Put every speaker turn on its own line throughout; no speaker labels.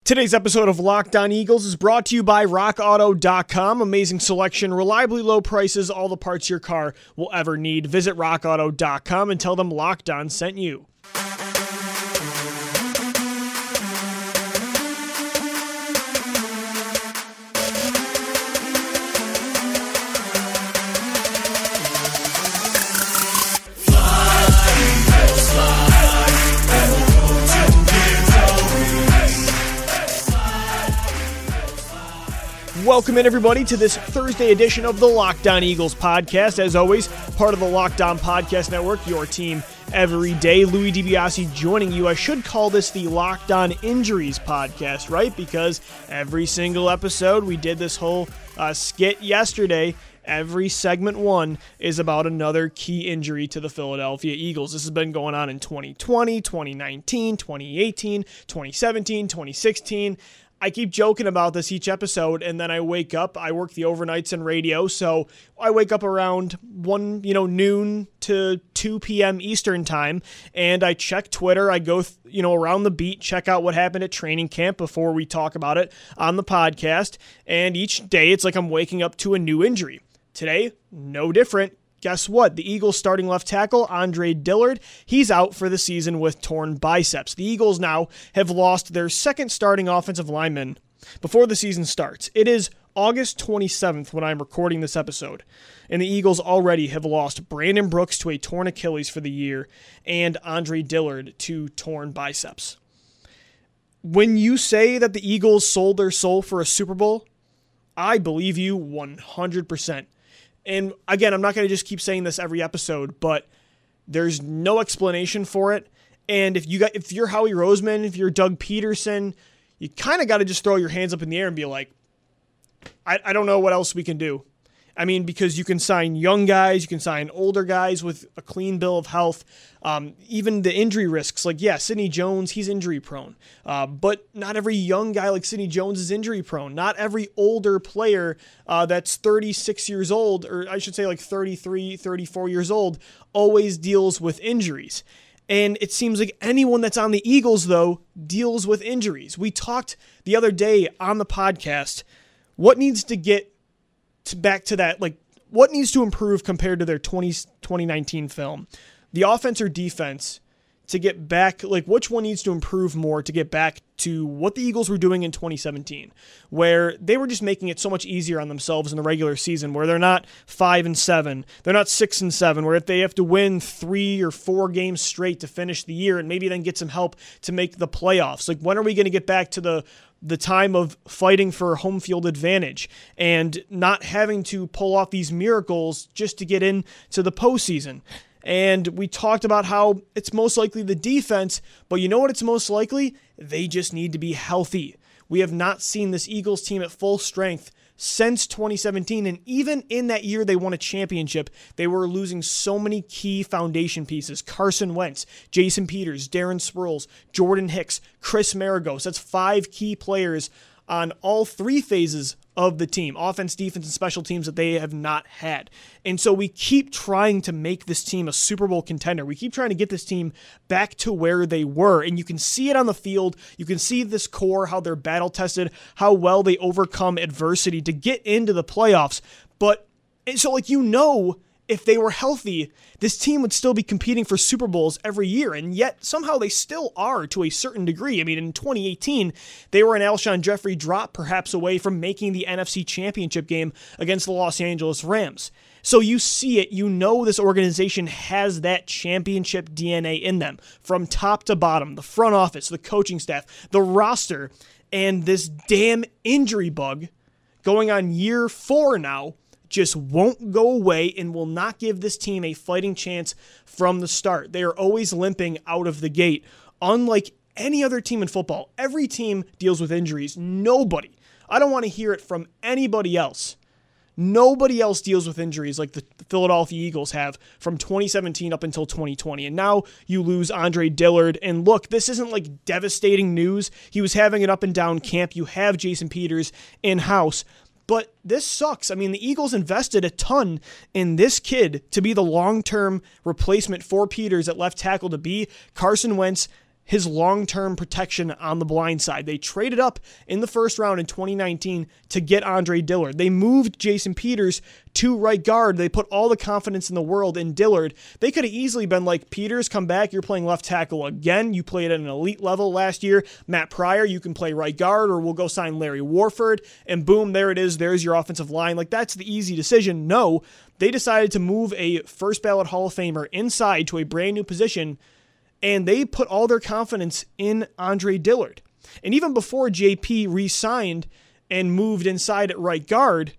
Today's episode of Locked On Eagles is brought to you by RockAuto.com. Amazing selection, reliably low prices, all the parts your car will ever need. Visit RockAuto.com and tell them Locked On sent you. Welcome in, everybody, to this Thursday edition of the Locked On Eagles podcast. As always, part of the Locked On Podcast Network, your team every day. Louis DiBiase joining you. I should call this the Locked On Injuries podcast, right? Because every single episode, we did this whole skit yesterday. Every segment one is about another key injury to the Philadelphia Eagles. This has been going on in 2020, 2019, 2018, 2017, 2016. I keep joking about this each episode, and then I wake up. I work the overnights in radio, so I wake up around noon to 2 p.m. Eastern time, and I check Twitter. I go around the beat, check out what happened at training camp before we talk about it on the podcast, and each day it's like I'm waking up to a new injury. Today, no different. Guess what? The Eagles starting left tackle, Andre Dillard, he's out for the season with torn biceps. The Eagles now have lost their second starting offensive lineman before the season starts. It is August 27th when I'm recording this episode, and the Eagles already have lost Brandon Brooks to a torn Achilles for the year and Andre Dillard to torn biceps. When you say that the Eagles sold their soul for a Super Bowl, I believe you 100%. And again, I'm not going to just keep saying this every episode, but there's no explanation for it. And if you're Howie Roseman, if you're Doug Peterson, you kind of got to just throw your hands up in the air and be like, I don't know what else we can do. I mean, because you can sign young guys, you can sign older guys with a clean bill of health. Even the injury risks, Sidney Jones, he's injury prone. But not every young guy like Sidney Jones is injury prone. Not every older player that's 36 years old, or I should say 33, 34 years old, always deals with injuries. And it seems like anyone that's on the Eagles, though, deals with injuries. We talked the other day on the podcast, what needs to get back to that, what needs to improve compared to their 2019 film? The offense or defense to get back, which one needs to improve more to get back to what the Eagles were doing in 2017, where they were just making it so much easier on themselves in the regular season, where they're not 5-7, they're not 6-7, where if they have to win 3 or 4 games straight to finish the year and maybe then get some help to make the playoffs. When are we going to get back to the time of fighting for home field advantage and not having to pull off these miracles just to get into the postseason? And we talked about how it's most likely the defense, but you know what it's most likely? They just need to be healthy. We have not seen this Eagles team at full strength since 2017, and even in that year they won a championship, they were losing so many key foundation pieces. Carson Wentz, Jason Peters, Darren Sproles, Jordan Hicks, Chris Maragos. That's 5 key players on all 3 phases of the team, offense, defense, and special teams, that they have not had. And so we keep trying to make this team a Super Bowl contender. We keep trying to get this team back to where they were. And you can see it on the field. You can see this core, how they're battle-tested, how well they overcome adversity to get into the playoffs. But so, if they were healthy, this team would still be competing for Super Bowls every year, and yet somehow they still are to a certain degree. I mean, in 2018, they were an Alshon Jeffrey drop perhaps away from making the NFC Championship game against the Los Angeles Rams. So you see it, this organization has that championship DNA in them, from top to bottom, the front office, the coaching staff, the roster, and this damn injury bug going on year 4 now just won't go away and will not give this team a fighting chance from the start. They are always limping out of the gate. Unlike any other team in football, every team deals with injuries. Nobody, I don't want to hear it from anybody else. Nobody else deals with injuries like the Philadelphia Eagles have from 2017 up until 2020. And now you lose Andre Dillard. And look, this isn't devastating news. He was having an up and down camp. You have Jason Peters in-house. But this sucks. I mean, the Eagles invested a ton in this kid to be the long-term replacement for Peters at left tackle, to be Carson Wentz his long-term protection on the blind side. They traded up in the first round in 2019 to get Andre Dillard. They moved Jason Peters to right guard. They put all the confidence in the world in Dillard. They could have easily been like, Peters, come back. You're playing left tackle again. You played at an elite level last year. Matt Pryor, you can play right guard, or we'll go sign Larry Warford. And boom, there it is. There's your offensive line. Like, that's the easy decision. No, they decided to move a first ballot Hall of Famer inside to a brand new position, and they put all their confidence in Andre Dillard. And even before JP re-signed and moved inside at right guard,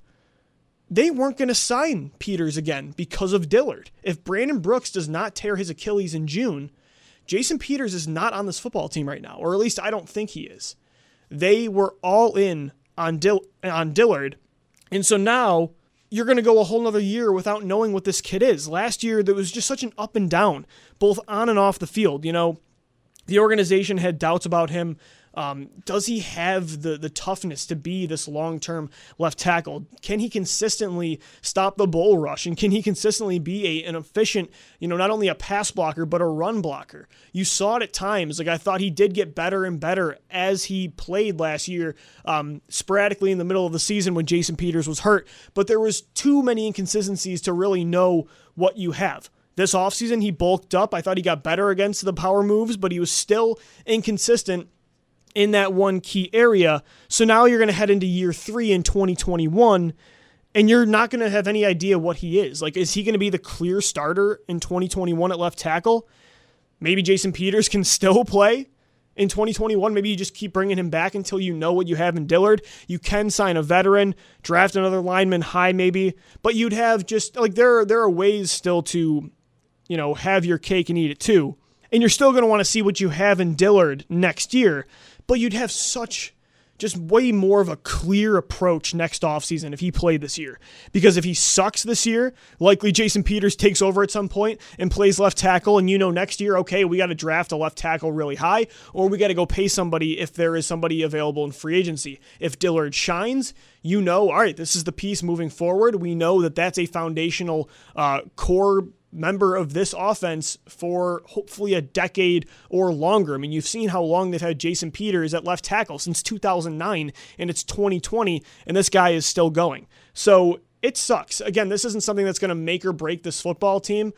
they weren't going to sign Peters again because of Dillard. If Brandon Brooks does not tear his Achilles in June, Jason Peters is not on this football team right now, or at least I don't think he is. They were all in on Dillard, and so now you're going to go a whole nother year without knowing what this kid is. Last year, there was just such an up and down, both on and off the field. You know, the organization had doubts about him. Does he have the toughness to be this long-term left tackle? Can he consistently stop the bull rush? And can he consistently be an efficient, not only a pass blocker, but a run blocker? You saw it at times. Like, I thought he did get better and better as he played last year, sporadically in the middle of the season when Jason Peters was hurt. But there was too many inconsistencies to really know what you have. This offseason, he bulked up. I thought he got better against the power moves, but he was still inconsistent in that one key area. So now you're going to head into year 3 in 2021, and you're not going to have any idea what he is. Like, is he going to be the clear starter in 2021 at left tackle? Maybe Jason Peters can still play in 2021. Maybe you just keep bringing him back until you know what you have in Dillard. You can sign a veteran, draft another lineman high maybe, but you'd have just, like, there are ways still to, have your cake and eat it too. And you're still going to want to see what you have in Dillard next year, but you'd have just way more of a clear approach next offseason if he played this year. Because if he sucks this year, likely Jason Peters takes over at some point and plays left tackle, and next year, okay, we got to draft a left tackle really high, or we got to go pay somebody if there is somebody available in free agency. If Dillard shines, all right, this is the piece moving forward. We know that that's a foundational core member of this offense for hopefully a decade or longer. I mean, you've seen how long they've had Jason Peters at left tackle, since 2009, and it's 2020, and this guy is still going. So it sucks. Again, this isn't something that's going to make or break this football team.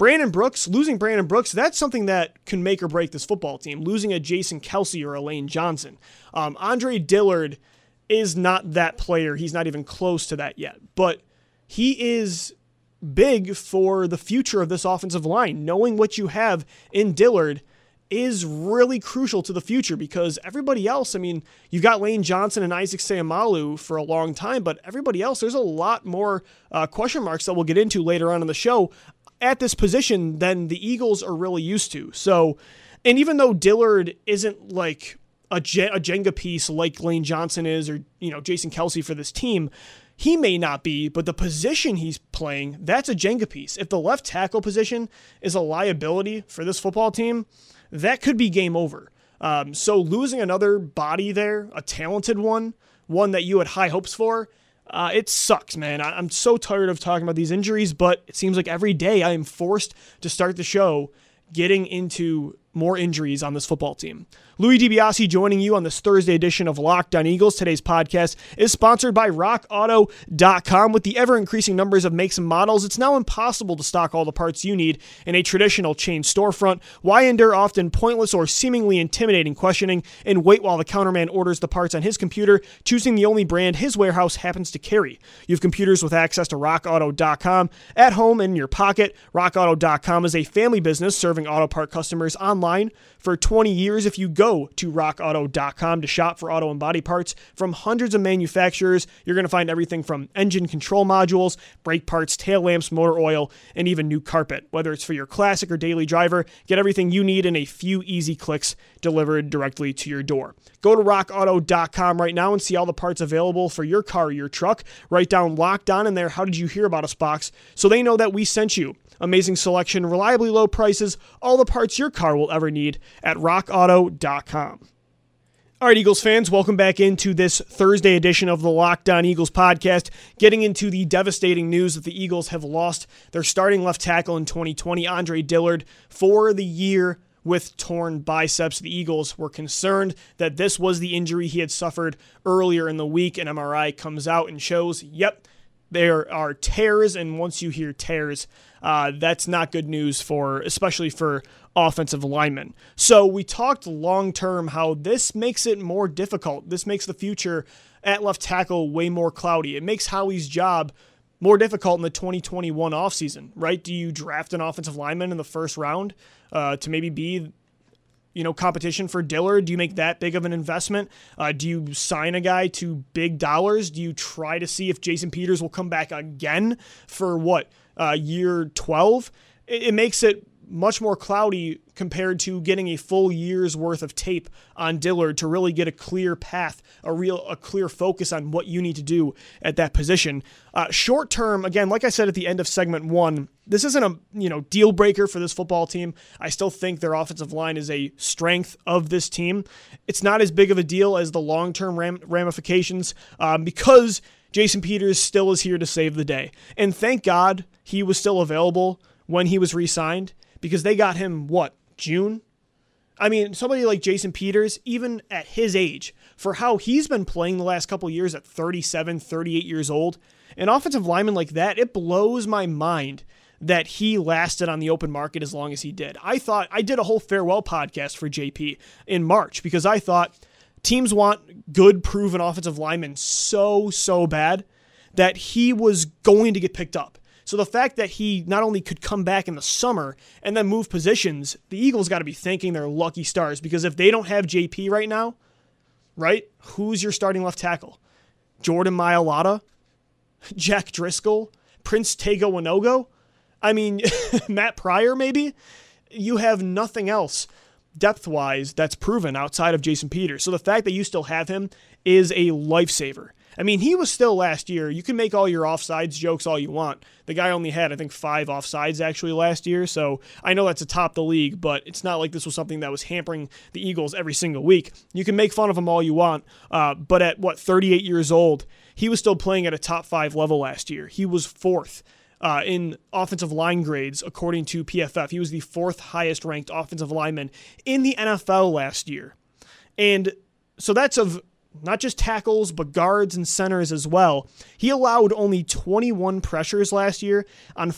Losing Brandon Brooks, that's something that can make or break this football team. Losing a Jason Kelce or a Lane Johnson. Andre Dillard is not that player. He's not even close to that yet, but he is big for the future of this offensive line. Knowing what you have in Dillard is really crucial to the future, because everybody else, you've got Lane Johnson and Isaac Seumalo for a long time, but everybody else, there's a lot more question marks that we'll get into later on in the show at this position than the Eagles are really used to. So, and even though Dillard isn't like a Jenga piece like Lane Johnson is, or, Jason Kelce for this team, he may not be, but the position he's playing, that's a Jenga piece. If the left tackle position is a liability for this football team, that could be game over. So losing another body there, a talented one that you had high hopes for, it sucks, man. I'm so tired of talking about these injuries, but it seems like every day I am forced to start the show getting into more injuries on this football team. Louis DiBiase joining you on this Thursday edition of Locked On Eagles. Today's podcast is sponsored by RockAuto.com. With the ever-increasing numbers of makes and models, it's now impossible to stock all the parts you need in a traditional chain storefront. Why endure often pointless or seemingly intimidating questioning and wait while the counterman orders the parts on his computer, choosing the only brand his warehouse happens to carry? You have computers with access to RockAuto.com at home and in your pocket. RockAuto.com is a family business serving auto part customers online for 20 years. If you go to rockauto.com to shop for auto and body parts from hundreds of manufacturers, you're going to find everything from engine control modules, brake parts, tail lamps, motor oil, and even new carpet. Whether it's for your classic or daily driver, get everything you need in a few easy clicks delivered directly to your door. Go to rockauto.com right now and see all the parts available for your car or your truck. Write down Locked On in there, "How did you hear about us?" box, so they know that we sent you. Amazing selection, reliably low prices, all the parts your car will ever need at rockauto.com. All right, Eagles fans, welcome back into this Thursday edition of the Locked On Eagles podcast, getting into the devastating news that the Eagles have lost their starting left tackle in 2020, Andre Dillard, for the year with torn biceps. The Eagles were concerned that this was the injury he had suffered earlier in the week. An MRI comes out and shows, yep, there are tears, and once you hear tears, that's not good news especially for offensive linemen. So we talked long-term how this makes it more difficult. This makes the future at left tackle way more cloudy. It makes Howie's job more difficult in the 2021 offseason, right? Do you draft an offensive lineman in the first round to maybe be competition for Dillard? Do you make that big of an investment? Do you sign a guy to big dollars? Do you try to see if Jason Peters will come back again for year 12? It makes it much more cloudy compared to getting a full year's worth of tape on Dillard to really get a clear path, a clear focus on what you need to do at that position. Short term, again, like I said at the end of segment 1, this isn't a deal breaker for this football team. I still think their offensive line is a strength of this team. It's not as big of a deal as the long-term ramifications because Jason Peters still is here to save the day. And thank God he was still available when he was re-signed, because they got him, June? I mean, somebody like Jason Peters, even at his age, for how he's been playing the last couple of years at 37, 38 years old, an offensive lineman like that, it blows my mind that he lasted on the open market as long as he did. I did a whole farewell podcast for JP in March because I thought teams want good, proven offensive linemen so bad that he was going to get picked up. So the fact that he not only could come back in the summer and then move positions, the Eagles got to be thanking their lucky stars, because if they don't have JP right now, right, who's your starting left tackle? Jordan Mailata? Jack Driscoll? Prince Tega Wanogho? I mean, Matt Pryor maybe? You have nothing else depth-wise that's proven outside of Jason Peters. So the fact that you still have him is a lifesaver. I mean, he was still last year. You can make all your offsides jokes all you want. The guy only had, I think, 5 offsides actually last year. So I know that's atop the league, but it's not like this was something that was hampering the Eagles every single week. You can make fun of him all you want, but at 38 years old, he was still playing at a top 5 level last year. He was 4th in offensive line grades according to PFF. He was the 4th highest ranked offensive lineman in the NFL last year. And so that's of not just tackles, but guards and centers as well. He allowed only 21 pressures last year on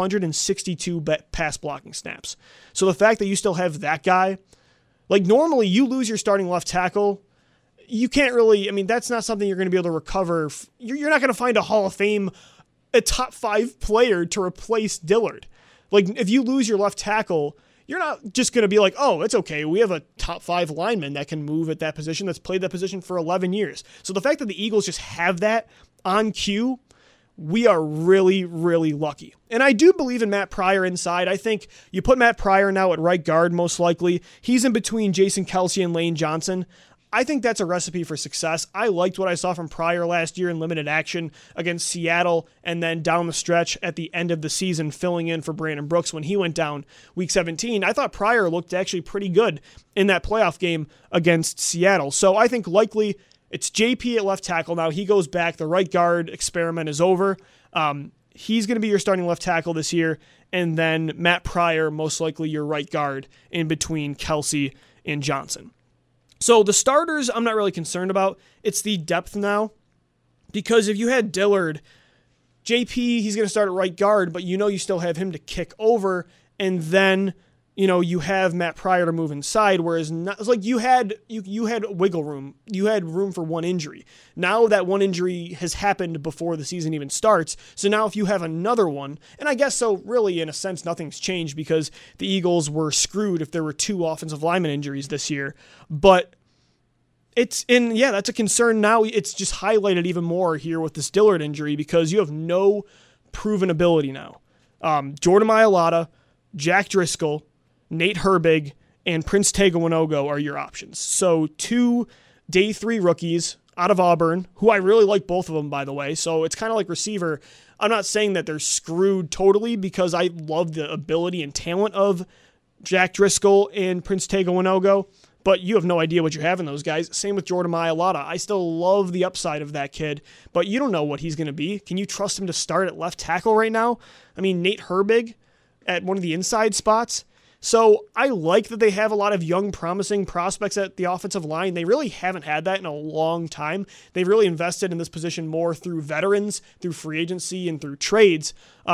562 pass blocking snaps. So the fact that you still have that guy, like normally you lose your starting left tackle, you can't really, I mean, that's not something you're going to be able to recover. You're not going to find a Hall of Fame, a top 5 player to replace Dillard. Like if you lose your left tackle, you're not just going to be like, oh, it's okay. We have a top 5 lineman that can move at that position, that's played that position for 11 years. So the fact that the Eagles just have that on cue, we are really, really lucky. And I do believe in Matt Pryor inside. I think you put Matt Pryor now at right guard, most likely. He's in between Jason Kelce and Lane Johnson. I think that's a recipe for success. I liked what I saw from Pryor last year in limited action against Seattle, and then down the stretch at the end of the season filling in for Brandon Brooks when he went down week 17. I thought Pryor looked actually pretty good in that playoff game against Seattle. So I think likely it's JP at left tackle now. He goes back. The right guard experiment is over. He's going to be your starting left tackle this year, and then Matt Pryor, most likely your right guard in between Kelce and Johnson. So the starters, I'm not really concerned about. It's the depth now, because if you had Dillard, JP, he's going to start at right guard, but you still have him to kick over, and then you have Matt Pryor to move inside. Whereas it's like you had wiggle room, you had room for one injury. Now that one injury has happened before the season even starts. So now if you have another one, and I guess so, really in a sense nothing's changed because the Eagles were screwed if there were 2 offensive lineman injuries this year. But that's a concern now. It's just highlighted even more here with this Dillard injury because you have no proven ability now. Jordan Mailata, Jack Driscoll, Nate Herbig, and Prince Tega Wanogho are your options. So 2 day 3 rookies out of Auburn, who I really like both of them, by the way. So it's kind of like receiver. I'm not saying that they're screwed totally because I love the ability and talent of Jack Driscoll and Prince Tega Wanogho, but you have no idea what you have in those guys. Same with Jordan Mailata. I still love the upside of that kid, but you don't know what he's going to be. Can you trust him to start at left tackle right now? I mean, Nate Herbig at one of the inside spots, So I like that they have a lot of young, promising prospects at the offensive line. They really haven't had that in a long time. They've really invested in this position more through veterans, through free agency, and through trades.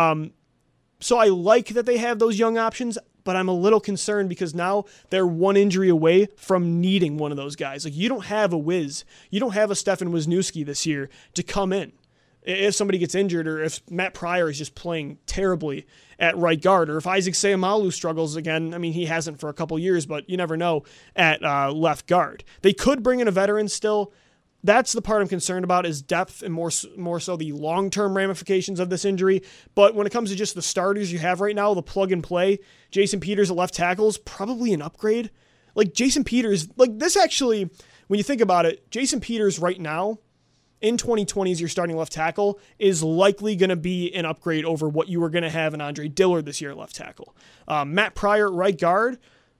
So I like that they have those young options, but I'm a little concerned because now they're one injury away from needing one of those guys. Like, you don't have a Wiz. You don't have a Stefan Wisniewski this year to come in if somebody gets injured, or if Matt Pryor is just playing terribly at right guard, or if Isaac Seumalo struggles again. I mean, he hasn't for a couple years, but you never know at left guard. They could bring in a veteran still. That's the part I'm concerned about, is depth and more so the long-term ramifications of this injury. But when it comes to just the starters you have right now, the plug and play, Jason Peters at left tackle is probably an upgrade. Like, Jason Peters, like, this actually, when you think about it, Jason Peters right now, in 2020 as your starting left tackle, is likely going to be an upgrade over what you were going to have in Andre Dillard this year at left tackle. Matt Pryor at right guard,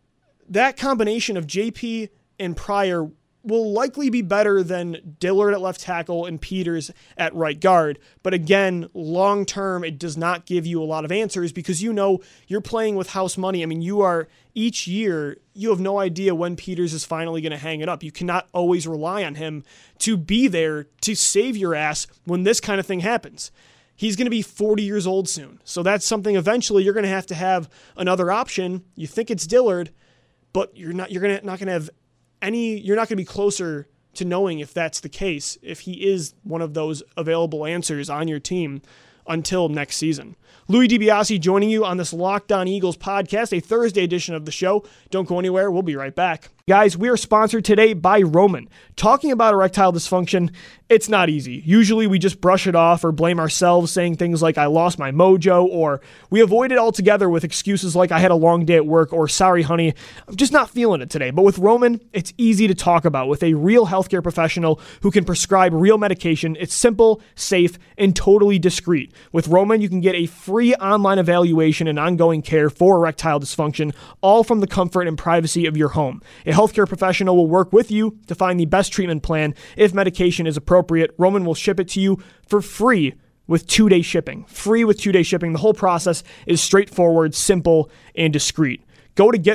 that combination of JP and Pryor will likely be better than Dillard at left tackle and Peters at right guard. But again, long term, it does not give you a lot of answers because you're playing with house money. I mean, each year, you have no idea when Peters is finally going to hang it up. You cannot always rely on him to be there to save your ass when this kind of thing happens. He's going to be 40 years old soon. So that's something eventually you're going to have another option. You think it's Dillard, but you're not going to have you're not going to be closer to knowing if that's the case, if he is one of those available answers on your team until next season. Louis DiBiase joining you on this Locked On Eagles podcast, a Thursday edition of the show. Don't go anywhere. We'll be right back. Guys, we are sponsored today by Roman. Talking about erectile dysfunction, it's not easy. Usually we just brush it off or blame ourselves, saying things like, I lost my mojo, or we avoid it altogether with excuses like, I had a long day at work, or sorry, honey, I'm just not feeling it today. But with Roman, it's easy to talk about with a real healthcare professional who can prescribe real medication. It's simple, safe, and totally discreet. With Roman, you can get a free online evaluation and ongoing care for erectile dysfunction, all from the comfort and privacy of your home. A healthcare professional will work with you to find the best treatment plan. If medication is appropriate, Roman will ship it to you for free with 2-day shipping. Free with 2-day shipping. The whole process is straightforward, simple, and discreet. Go to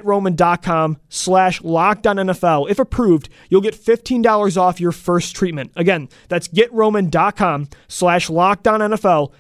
GetRoman.com/LockedOnNFL. If approved, you'll get $15 off your first treatment. Again, that's GetRoman.com/LockedOnNFL.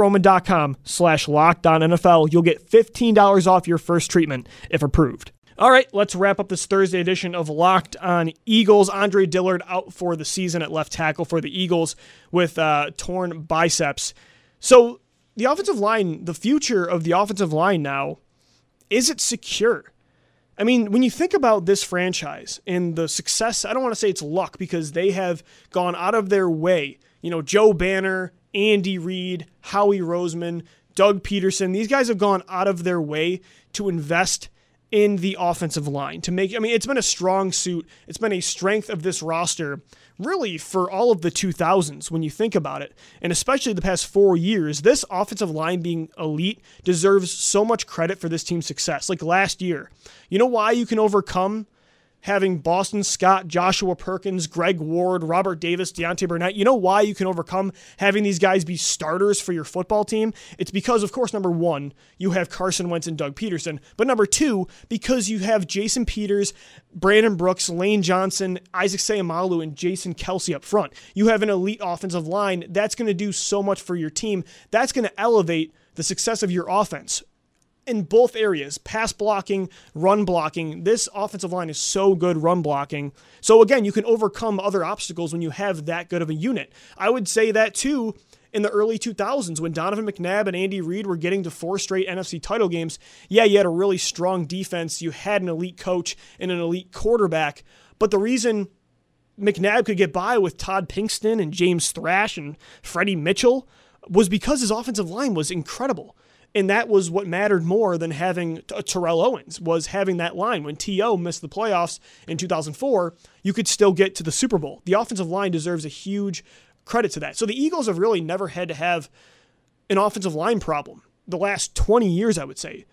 GetRoman.com/LockedOnNFL. You'll get $15 off your first treatment if approved. All right, let's wrap up this Thursday edition of Locked On Eagles. Andre Dillard out for the season at left tackle for the Eagles with torn biceps. So the offensive line, the future of the offensive line now, is it secure? I mean, when you think about this franchise and the success, I don't want to say it's luck because they have gone out of their way. Joe Banner, Andy Reid, Howie Roseman, Doug Peterson, these guys have gone out of their way to invest in the offensive line to make, it's been a strong suit. It's been a strength of this roster really for all of the 2000s when you think about it. And especially the past 4 years, this offensive line being elite deserves so much credit for this team's success. Like last year, you know why you can overcome having Boston Scott, Joshua Perkins, Greg Ward, Robert Davis, Deontay Burnett? You know why you can overcome having these guys be starters for your football team? It's because, of course, number one, you have Carson Wentz and Doug Peterson. But number two, because you have Jason Peters, Brandon Brooks, Lane Johnson, Isaac Seumalo, and Jason Kelce up front. You have an elite offensive line. That's going to do so much for your team. That's going to elevate the success of your offense. In both areas, pass blocking, run blocking, this offensive line is so good run blocking. So again, you can overcome other obstacles when you have that good of a unit. I would say that too in the early 2000s when Donovan McNabb and Andy Reid were getting to 4 straight NFC title games. Yeah, you had a really strong defense. You had an elite coach and an elite quarterback. But the reason McNabb could get by with Todd Pinkston and James Thrash and Freddie Mitchell was because his offensive line was incredible. And that was what mattered more than having Terrell Owens, was having that line. When T.O. missed the playoffs in 2004, you could still get to the Super Bowl. The offensive line deserves a huge credit to that. So the Eagles have really never had to have an offensive line problem. The last 20 years, I would say.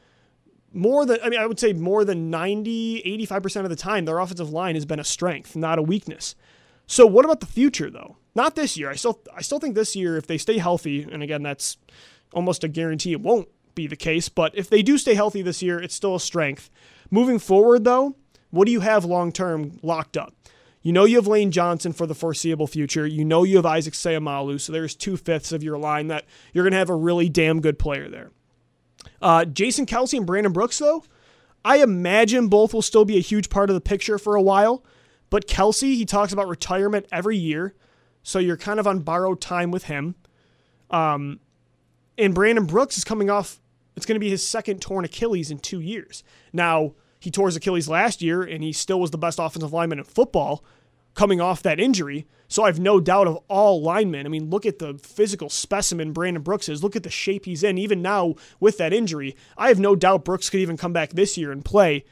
I would say more than 90, 85% of the time, their offensive line has been a strength, not a weakness. So what about the future, though? Not this year. I still think this year, if they stay healthy, and again, that's almost a guarantee it won't be the case, but if they do stay healthy this year, it's still a strength. Moving forward, though, what do you have long-term locked up? You know you have Lane Johnson for the foreseeable future. You know you have Isaac Seumalo, so there's 2/5 of your line that you're going to have a really damn good player there. Jason Kelce and Brandon Brooks, though, I imagine both will still be a huge part of the picture for a while, but Kelce, he talks about retirement every year, so you're kind of on borrowed time with him. And Brandon Brooks is coming off, it's going to be his second torn Achilles in 2 years. Now, he tore his Achilles last year, and he still was the best offensive lineman in football coming off that injury. So I have no doubt of all linemen. I mean, look at the physical specimen Brandon Brooks is. Look at the shape he's in. Even now with that injury, I have no doubt Brooks could even come back this year and play.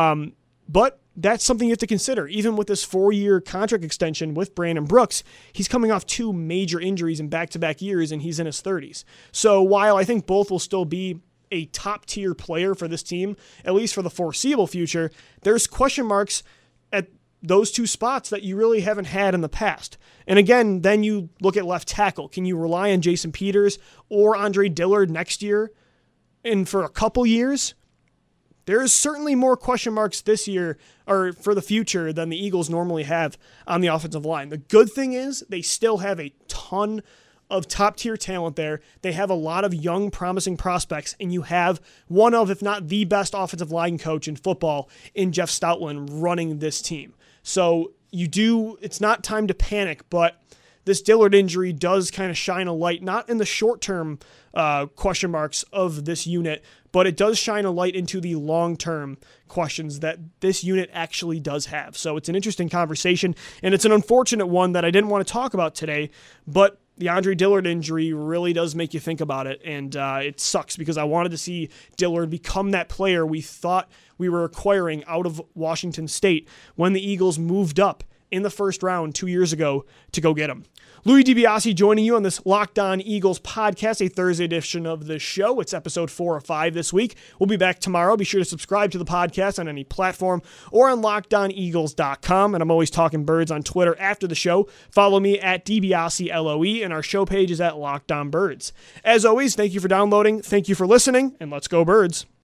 But that's something you have to consider. Even with this 4-year contract extension with Brandon Brooks, he's coming off 2 major injuries in back-to-back years, and he's in his 30s. So while I think both will still be a top-tier player for this team, at least for the foreseeable future, there's question marks at those 2 spots that you really haven't had in the past. And again, then you look at left tackle. Can you rely on Jason Peters or Andre Dillard next year and for a couple years? There's certainly more question marks this year or for the future than the Eagles normally have on the offensive line. The good thing is they still have a ton of top-tier talent there. They have a lot of young, promising prospects, and you have one of, if not the best offensive line coach in football in Jeff Stoutland running this team. So it's not time to panic, but this Dillard injury does kind of shine a light, not in the short-term question marks of this unit, but it does shine a light into the long-term questions that this unit actually does have. So it's an interesting conversation, and it's an unfortunate one that I didn't want to talk about today, but the Andre Dillard injury really does make you think about it, and it sucks because I wanted to see Dillard become that player we thought we were acquiring out of Washington State when the Eagles moved up in the first round 2 years ago to go get him. Louis DiBiase joining you on this Locked On Eagles podcast, a Thursday edition of the show. It's episode 4 or 5 this week. We'll be back tomorrow. Be sure to subscribe to the podcast on any platform or on LockedOnEagles.com. And I'm always talking birds on Twitter after the show. Follow me at DiBiaseLOE, and our show page is at Locked On Birds. As always, thank you for downloading, thank you for listening, and let's go Birds.